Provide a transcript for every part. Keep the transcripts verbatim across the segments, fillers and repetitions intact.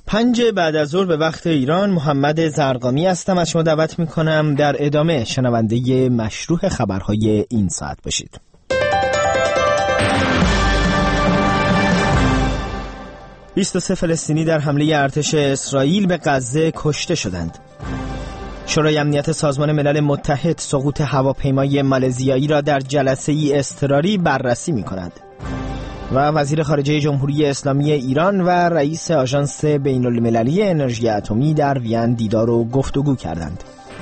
پنج بعد از ظهر به وقت ایران، محمد زرقامی هستم. از شما دعوت میکنم در ادامه شنونده مشروع خبرهای این ساعت باشید. بیست و سه فلسطینی در حمله ارتش اسرائیل به غزه کشته شدند. شورای امنیت سازمان ملل متحد سقوط هواپیمای مالزیایی را در جلسه ای اضطراری بررسی می‌کند. و وزیر خارجه جمهوری اسلامی ایران و رئیس آژانس بین‌المللی انرژی اتمی در وین دیدار و گفتگو کردند.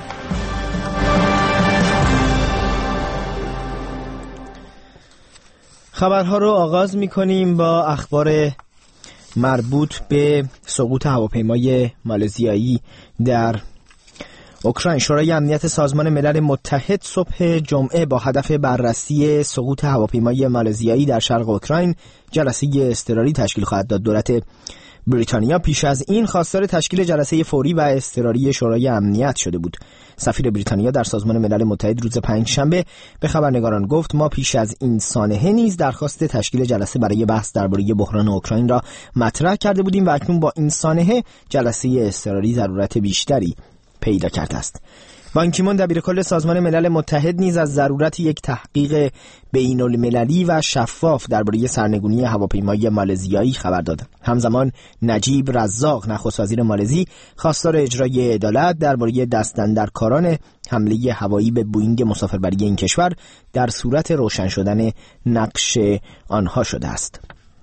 خبرها رو آغاز می‌کنیم با اخبار مربوط به سقوط هواپیمای مالزیایی در اوکراین. شورای امنیت سازمان ملل متحد صبح جمعه با هدف بررسی سقوط هواپیمای مالزیایی در شرق اوکراین جلسه اضطراری تشکیل خواهد داد. دولت بریتانیا پیش از این خواستار تشکیل جلسه فوری و اضطراری شورای امنیت شده بود. سفیر بریتانیا در سازمان ملل متحد روز پنجشنبه به خبرنگاران گفت: ما پیش از این سانحه نیز درخواست تشکیل جلسه برای بحث درباره بحران اوکراین را مطرح کرده بودیم و اکنون با این سانحه جلسه اضطراری ضرورت بیشتری پیدا کرده است. بان کی مون دبیرکل سازمان ملل متحد نیز از ضرورت یک تحقیق بین‌المللی و شفاف درباره سرنگونی هواپیمای مالزیایی خبر داد. همزمان نجیب رزاق نخست وزیر مالزی خواستار اجرای عدالت درباره دستاندرکاران حمله هوایی به بوئینگ مسافربری این کشور در صورت روشن شدن نقش آنها شده است.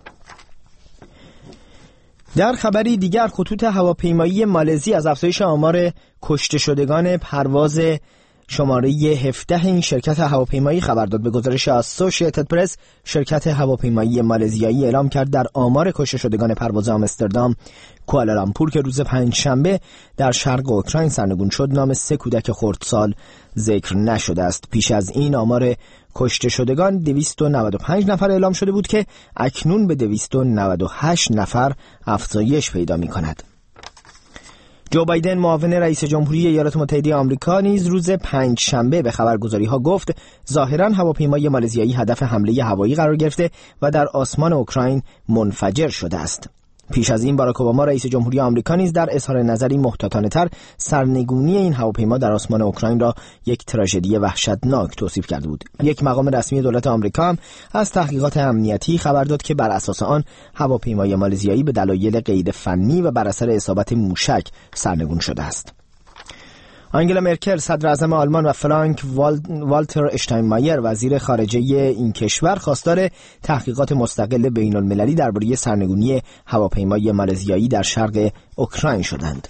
در خبری دیگر، خطوط هواپیمایی مالزی از افزایش آمار کشته شدگان پرواز شماره هفده این شرکت هواپیمایی خبر داد. به گزارش اسوسییتد پرس، شرکت هواپیمایی مالزیایی اعلام کرد در آمار کشته شدگان پرواز آمستردام کوالالامپور که روز پنجشنبه در شرق اوکراین سرنگون شد، نام سه کودک خردسال ذکر نشده است. پیش از این آمار کشته شدگان دویست و نود و پنج نفر اعلام شده بود که اکنون به دویست و نود و هشت نفر افزایش پیدا می کند. جو بایدن معاون رئیس جمهوری ایالات متحده آمریکا نیز روز پنجشنبه به خبرگزاری‌ها گفت ظاهراً هواپیمای مالزیایی هدف حمله هوایی قرار گرفته و در آسمان اوکراین منفجر شده است. پیش از این باراک اوباما رئیس جمهوری آمریکا نیز در اظهار نظری محتاطانه‌تر سرنگونی این هواپیما در آسمان اوکراین را یک تراژدی وحشتناک توصیف کرده بود. یک مقام رسمی دولت آمریکا هم از تحقیقات امنیتی خبر داد که بر اساس آن هواپیمای مالزیایی به دلایل غیر فنی و بر اثر اصابت موشک سرنگون شده است. آنگلا مرکل صدر اعظم آلمان و فرانک والتر اشتاینمایر وزیر خارجه این کشور خواستار تحقیقات مستقل بین المللی درباره سرنگونی هواپیمای مالزیایی در شرق اوکراین شدند.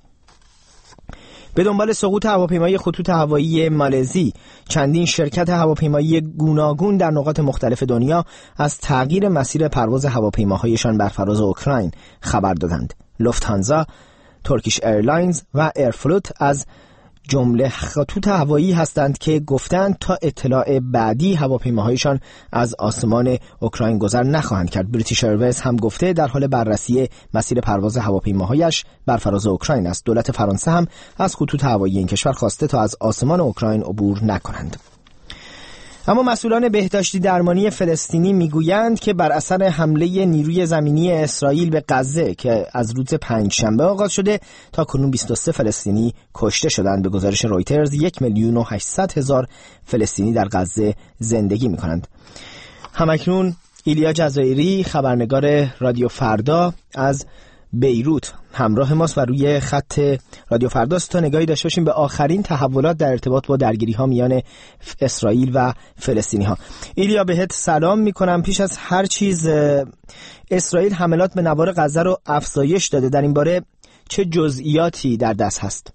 به دنبال سقوط هواپیمای خطوط هوایی مالزی، چندین شرکت هواپیمایی گوناگون در نقاط مختلف دنیا از تغییر مسیر پرواز هواپیماهایشان بر فراز اوکراین خبر دادند. لوفت‌هانزا، ترکیش ایرلاینز و ایرفلوت از جمله خطوط هوایی هستند که گفتند تا اطلاع بعدی هواپیماهایشان از آسمان اوکراین گذر نخواهند کرد. بریتیش ایرویز هم گفته در حال بررسی مسیر پرواز هواپیماهایش بر فراز اوکراین است. دولت فرانسه هم از خطوط هوایی این کشور خواسته تا از آسمان اوکراین عبور نکنند. اما مسئولان بهداشتی درمانی فلسطینی میگویند که بر اثر حمله نیروی زمینی اسرائیل به غزه که از روز پنجشنبه آغاز شده تا کنون بیست و سه فلسطینی کشته شدند. به گزارش رویترز یک میلیون و هشتصد هزار فلسطینی در غزه زندگی میکنند. همکنون ایلیا جزایری خبرنگار رادیو فردا از بیروت همراه ماست و روی خط رادیو فرداست تا نگاهی داشته باشیم به آخرین تحولات در ارتباط با درگیری ها میان اسرائیل و فلسطینی ها. ایلیا بهت سلام میکنم. پیش از هر چیز اسرائیل حملات به نوار غزه رو افزایش داده. در این باره چه جزئیاتی در دست هست؟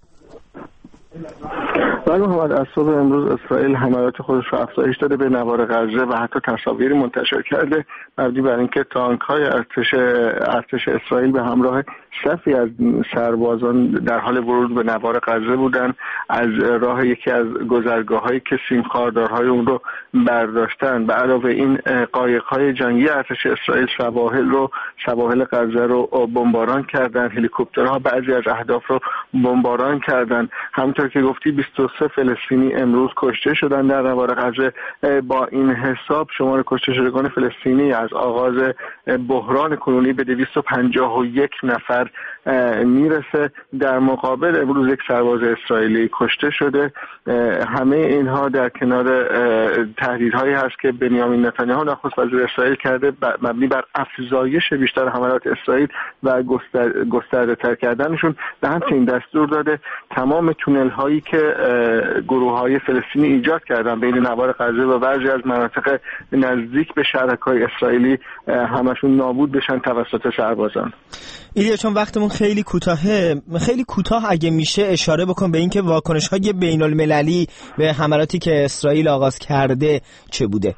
بله محمد، از صبح امروز اسرائیل حملات خودش رو افزایش داده به نوار غزه و حتی تصاویری منتشر کرده مبنی بر اینکه تانک‌های ارتش ارتش اسرائیل به همراه صفی از سربازان در حال ورود به نوار غزه بودن، از راه یکی از گذرگاه‌هایی که سیم خاردارهای اون رو برداشتن. به علاوه این قایق‌های جنگی ارتش اسرائیل سواحل رو سواحل غزه رو بمباران کردن، هلیکوپترها بعضی از اهداف رو بمباران کردن. همونطور که گفتی بیست و سه سه فلسطینی امروز کشته شدن در نوار غزه. با این حساب شمار کشته شدگان فلسطینی از آغاز بحران کنونی به دویست و پنجاه و یک نفر میرسه. در مقابل امروز یک سرباز اسرائیلی کشته شده. همه اینها در کنار تهدیدهایی هست که بنیامین نتانیاهو نخست وزیر اسرائیل کرده مبنی بر افزایش بیشتر حملات اسرائیل و گسترده تر کردنشون. و همچنین دستور داده تمام تونل هایی که گروه های فلسطینی ایجاد کردن بین نوار غزه و بعضی از مناطق نزدیک به شهرک‌های اسرائیلی همشون نابود بشن توسط سربازان. ایلیا چون وقتمون خیلی کوتاهه، خیلی کوتاه اگه میشه اشاره بکن به اینکه واکنش‌های بین‌المللی به حملاتی که اسرائیل آغاز کرده چه بوده؟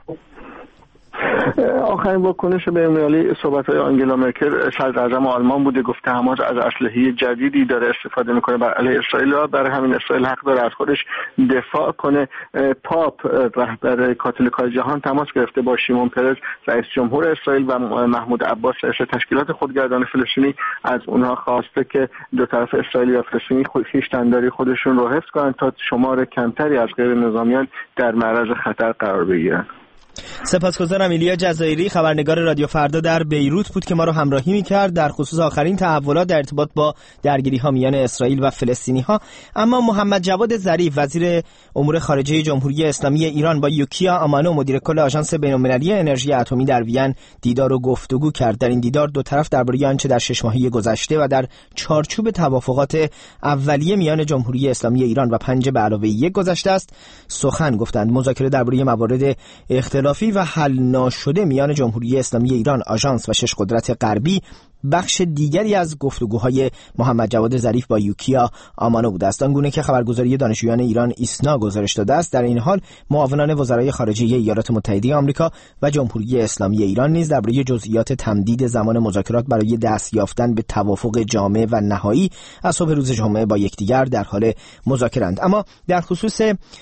آخرین واکنش بین‌المللی صحبت‌های آنگلا مرکل صدراعظم آلمان بوده. گفته حماس از اسلحه جدیدی داره استفاده میکنه بر علیه اسرائیل و برای همین اسرائیل حق داره از خودش دفاع کنه. پاپ رهبر کاتولیکای جهان تماس گرفته با شیمون پرز رئیس جمهور اسرائیل و محمود عباس رئیس تشکیلات خودگردان فلسطینی، از اونها خواسته که دو طرف اسرائیلی و فلسطینی خویشتنداری خودشون رو حفظ کنن تا شمار کمتری از غیر نظامیان در معرض خطر قرار بگیرن. سپاسگزارم. ایلیا جزایری خبرنگار رادیو فردا در بیروت بود که ما رو همراهی می‌کرد در خصوص آخرین تحولات در ارتباط با درگیری‌ها میان اسرائیل و فلسطینی‌ها. اما محمد جواد ظریف وزیر امور خارجه جمهوری اسلامی ایران با یوکیا آمانو مدیر کل آژانس بین‌المللی انرژی اتمی در وین دیدار و گفتگو کرد. در این دیدار دو طرف درباره آنچه در شش ماهه گذشته و در چارچوب توافقات اولیه میان جمهوری اسلامی ایران و پنج به علاوه یک گذشته است سخن گفتند. مذاکره درباره موارد اختلاف و حل ناشده میان جمهوری اسلامی ایران، آژانس و شش قدرت غربی بخش دیگری از گفتگوهای محمد جواد ظریف با یوکیا آمانو بوده است. آنگونه که خبرگزاری دانشجویان ایران ایسنا گزارش داده است، در این حال معاونان وزرای خارجه ایالات متحده آمریکا و جمهوری اسلامی ایران نیز درباره جزئیات تمدید زمان مذاکرات برای دست یافتن به توافق جامع و نهایی از صبح روز جمعه با یکدیگر در حال مذاکره‌اند. اما در خصوص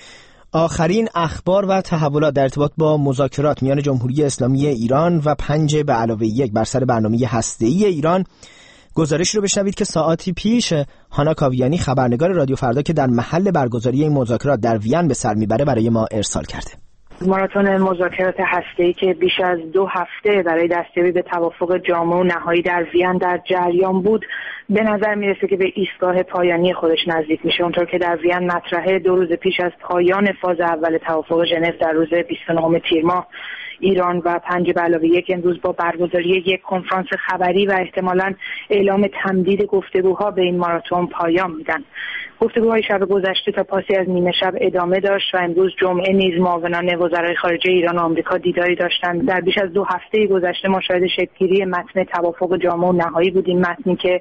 آخرین اخبار و تحولات در ارتباط با مذاکرات میان جمهوری اسلامی ایران و پنج به علاوه یک بر سر برنامه هسته‌ای ایران، گزارش رو بشنوید که ساعتی پیش هانا کاویانی خبرنگار رادیو فردا که در محل برگزاری این مذاکرات در وین به سر میبره برای ما ارسال کرده. ماراتون مذاکرات هسته‌ای که بیش از دو هفته برای دستیابی به توافق جامع و نهایی در وین در جریان بود، به نظر میرسه که به ایستگاه پایانی خودش نزدیک میشه. اونطور که در وین مطرحه، دو روز پیش از پایان فاز اول توافق ژنو در روز بیست و نهم تیر ماه، ایران و پنج به علاوه یک امروز با برگزاری یک کنفرانس خبری و احتمالاً اعلام تمدید گفتگوها به این ماراتون پایان میدن. گفتگوهای شب گذشته تا پاسی از نیمه شب ادامه داشت و امروز جمعه نیز معاونان وزرای خارجه ایران و آمریکا دیداری داشتند. در بیش از دو هفته گذشته ما شاهد شکل‌گیری متن توافق جامع و نهایی بودیم، متنی که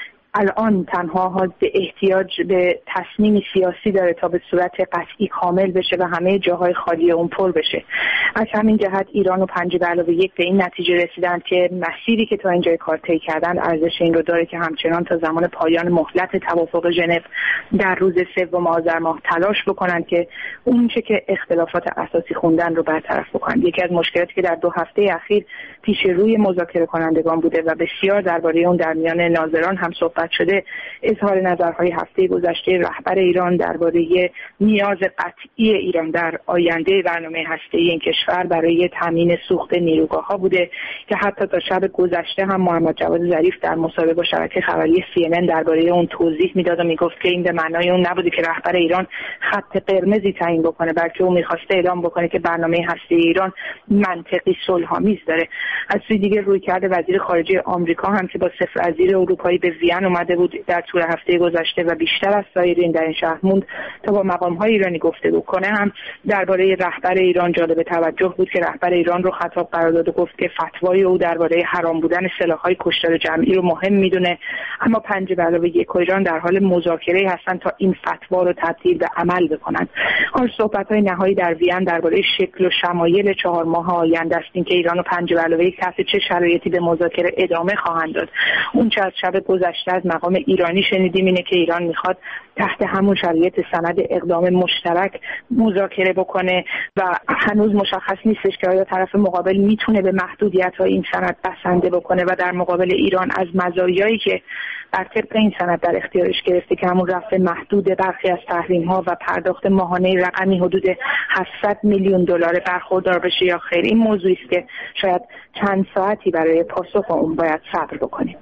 الان تنها به احتیاج به تصمیم سیاسی داره تا به صورت قطعی کامل بشه و همه جاهای خالی اون پر بشه. از همین جهت ایران و پنج به علاوه یک به این نتیجه رسیدن که مسیری که تا اینجا کار طی کردن ارزش این رو داره که همچنان تا زمان پایان مهلت توافق ژنو در روز سوم آذر ماه تلاش بکنن که اون چه که اختلافات اساسی خوندن رو برطرف بکنن. یکی از مشکلاتی که در دو هفته اخیر پیش روی مذاکره کنندگان بوده و بسیار درباره اون در میان ناظران هم صحبت شده، اظهار نظرهای هفته گذشته رهبر ایران درباره نیاز قطعی ایران در آینده برنامه هسته‌ای این کشور برای تامین سوخت نیروگاه‌ها بوده که حتی تا شب گذشته هم محمد جواد ظریف در مصاحبه با شبکه خبری سی ان ان درباره اون توضیح میداد و میگفت که این به معنای اون نبوده که رهبر ایران خط قرمزی تعیین بکنه، بلکه اون می‌خواسته اعلام بکنه که برنامه هسته‌ای ایران منطقی صلح‌آمیز داره. از سوی دیگه رویکرد وزیر خارجه آمریکا هم که با سفیر وزیر اروپایی به وین اومده بود در طول هفته گذشته و بیشتر از سایرین در این شهر موند تا با مقام‌های ایرانی گفتگو کنه، هم درباره رهبر ایران جالب توجه بود که رهبر ایران رو خطاب قرار داد و گفت که فتوای او درباره حرام بودن سلاح‌های کشتار جمعی رو مهم میدونه، اما پنج به علاوه یک ایران در حال مذاکره هستن تا این فتوا رو تبدیل به عمل بکنن. آن صحبت‌های نهایی در وین درباره شکل و شمایل چهار ماه آینده است، اینکه ایران و پنج به علاوه یک تحت چه شرایطی به مذاکره ادامه خواهند داد. اون چه از شب گذشته از مقام ایرانی شنیدیم اینه که ایران میخواد تحت همون شرایط سند اقدام مشترک مذاکره بکنه و هنوز مشخص نیستش که آیا طرف مقابل میتونه به محدودیت‌های این سند بسنده بکنه و در مقابل ایران از مزایایی که بر طبق این سند در اختیارش گرفته که همون رفع محدود برخی از تحریم‌ها و پرداخت ماهانه رقمی حدود هفتصد میلیون دلار برخوردار بشه یا خیر. این موضوعی است که شاید چند ساعتی برای پاسخ اون باید صبر بکنیم.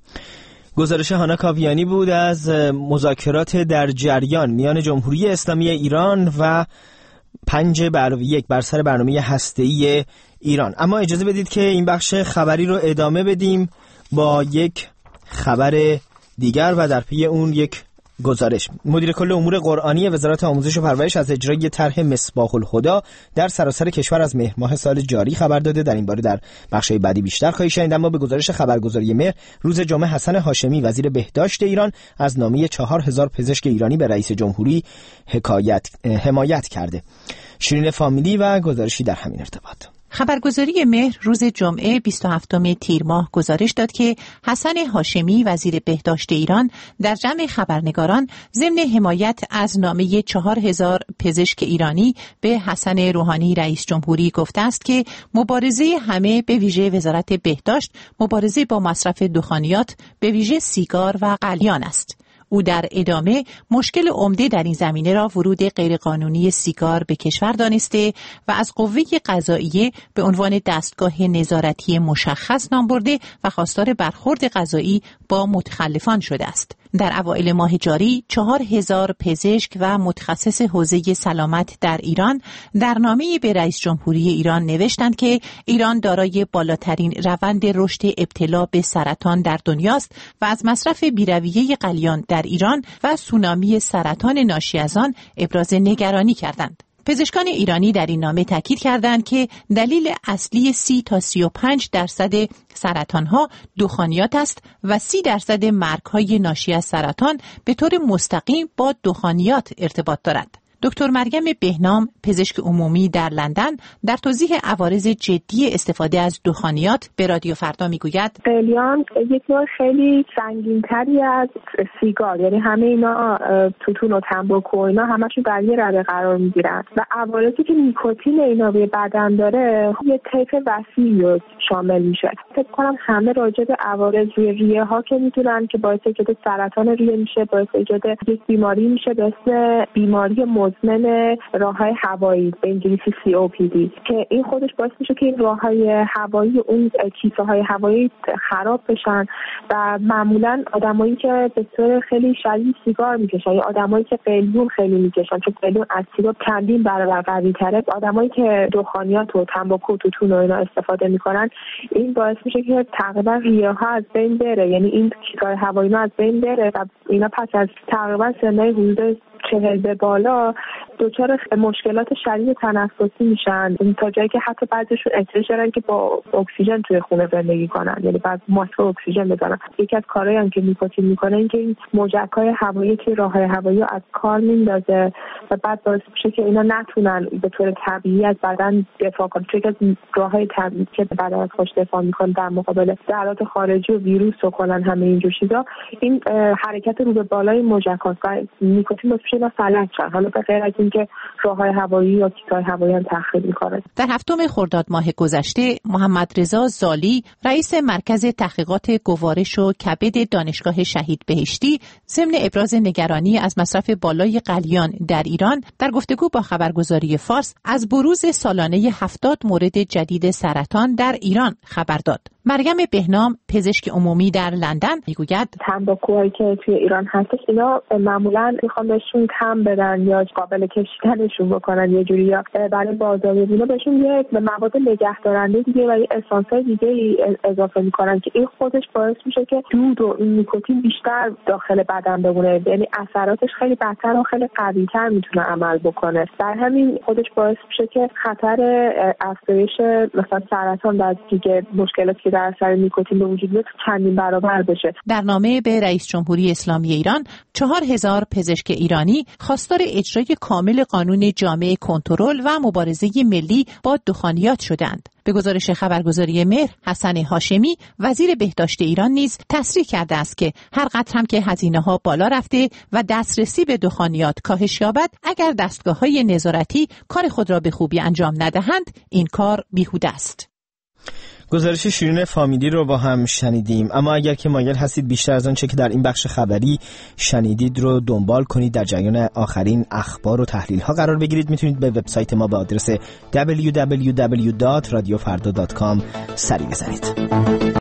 گزارش هانا کاویانی بود از مذاکرات در جریان میان جمهوری اسلامی ایران و پنج بر یک بر سر برنامه هسته‌ای ایران. اما اجازه بدید که این بخش خبری رو ادامه بدیم با یک خبر دیگر و در پی اون یک گزارش. مدیر کل امور قرآنی وزارت آموزش و پرورش از اجرای طرح مصباح الهدی در سراسر کشور از مهر ماه سال جاری خبر داده. در این باره در بخش‌های بعدی بیشتر خواهید شنید. اما به گزارش خبرگزاری مهر، روز جمعه حسن هاشمی وزیر بهداشت ایران از نامه چهار هزار پزشک ایرانی به رئیس جمهوری حکایت حمایت کرده. شیرین فامیلی و گزارشی در همین ارتباط. خبرگزاری مهر روز جمعه بیست و هفتم تیر ماه گزارش داد که حسن هاشمی وزیر بهداشت ایران در جمع خبرنگاران ضمن حمایت از نامه چهار هزار پزشک ایرانی به حسن روحانی رئیس جمهوری گفته است که مبارزه همه به ویژه وزارت بهداشت مبارزه با مصرف دخانیات به ویژه سیگار و قلیان است. او در ادامه مشکل عمده در این زمینه را ورود غیرقانونی سیگار به کشور دانسته و از قوه قضاییه به عنوان دستگاه نظارتی مشخص نام برده و خواستار برخورد قضایی با متخلفان شده است. در اوایل ماه جاری چهار هزار پزشک و متخصص حوزه سلامت در ایران در نامه‌ای به رئیس جمهوری ایران نوشتند که ایران دارای بالاترین روند رشد ابتلا به سرطان در دنیاست و از مصرف بی‌رویه قلیان در ایران و سونامی سرطان ناشی از آن ابراز نگرانی کردند. پزشکان ایرانی در این نامه تاکید کردند که دلیل اصلی سی تا سی و پنج درصد سرطان‌ها دخانیات است و سی درصد مرگ‌های ناشی از سرطان به طور مستقیم با دخانیات ارتباط دارد. دکتر مریم بهنام، پزشک عمومی در لندن، در توضیح عوارض جدی استفاده از دخانیات به رادیو فردا میگوید: قلیان یک نوع خیلی سنگین‌تری از سیگار، یعنی همه اینا توتون و تنباکو و اینا همشون در یه رده قرار میگیرن و عوارضی که نیکوتین اینا به بدن داره یه طیف وسیعی رو شامل میشه. فکر کنم همه راجع به عوارض روی ریه ها که میدونن که باعث ایجاد سرطان ریه میشه، باعث ایجاد یک بیماری میشه به اسم بیماری مزمن راههای هوایی، به انگلیسی سی او پی دی، که این خودش باعث میشه که این راههای هوایی، اون کیسه های هوایی خراب بشن و معمولا آدمایی که به طور خیلی شدید سیگار میکشن یا آدمایی که قلیون خیلی میکشن، چون قلیون از سیگار چندین برابر قوی‌تره، آدمایی که دخانیات و تنباکو و توتون و اینا استفاده میکنن، این باعث میشه که تقریبا ریه ها از بین بره، یعنی این کیسه های هوایی از بین بره و اینا پس از تقریبا سنای حدود چهل به بالا دچار مشکلات شدید تنفسی میشن، تا جایی که حتی بعضیشون احتیاج دارن که با اکسیژن توی خونه زندگی کنن، یعنی بعد ماسک اکسیژن بزنن. یکی از کارهایی هم که نیکوتین میکنه این که این موجک‌های هوایی که راههای هوایی از کار میندازه و بعد باعث میشه که اینا نتونن به طور طبیعی از بدن دفاع کنن، چون از راههای طبیعی که بدن از خودش دفاع میکنه در مقابل ضربات خارجی و ویروس و کلا همه اینجور چیزا، این حرکت رو به بالای موجک‌هاست و نیکوتین باعث میشه فلج شن. حالا به غیر از اینکه راههای هوایی یا کیسه‌های هوایی هم تخریب می‌کنه. در هفتم خرداد ماه گذشته محمد رضا زالی، رئیس مرکز تحقیقات گوارش و کبد دانشگاه شهید بهشتی، ضمن ابراز نگرانی از مصرف بالای قلیان در ایران در گفتگو با خبرگزاری فارس از بروز سالانه هفتاد مورد جدید سرطان در ایران خبر داد. مریم بهنام، پزشک عمومی در لندن، میگوید تنباکوهایی که توی ایران هستش اینا معمولاً میخوان بهشون کم بدن یا قابل کشیدنشون بکنن یه جوری، یا برای بازاریابی اینا بهشون یه مواد نگهدارنده دیگه و یه اسانس‌های دیگه اضافه میکنن که این خودش باعث میشه که دود و این نیکوتین بیشتر داخل بدن بمونه، یعنی اثراتش خیلی بدتر و خیلی قوی‌تر میتونه عمل بکنه. در همین خودش باعث میشه که خطر افزایش مثلا سرطان و دیگه مشکلاتی در اثر نیکوتین به وجود بیاد چندین برابر بشه. در نامه به رئیس جمهوری اسلامی ایران، چهار هزار پزشک ایرانی خواستار اجرای کامل قانون جامع کنترل و مبارزه ملی با دخانیات شدند. به گزارش خبرگزاری مهر، حسن هاشمی وزیر بهداشت ایران نیز تصریح کرده است که هر قدر هم که هزینه‌ها بالا رفته و دسترسی به دخانیات کاهش یابد، اگر دستگاه‌های نظارتی کار خود را به خوبی انجام ندهند، این کار بیهوده است. گزارش شیرین فامیلی رو با هم شنیدیم، اما اگر که مایل هستید بیشتر از آنچه که در این بخش خبری شنیدید رو دنبال کنید، در جریان آخرین اخبار و تحلیل ها قرار بگیرید، میتونید به وبسایت ما به آدرس دبلیو دبلیو دبلیو دات رادیو فردا دات کام سری بزنید.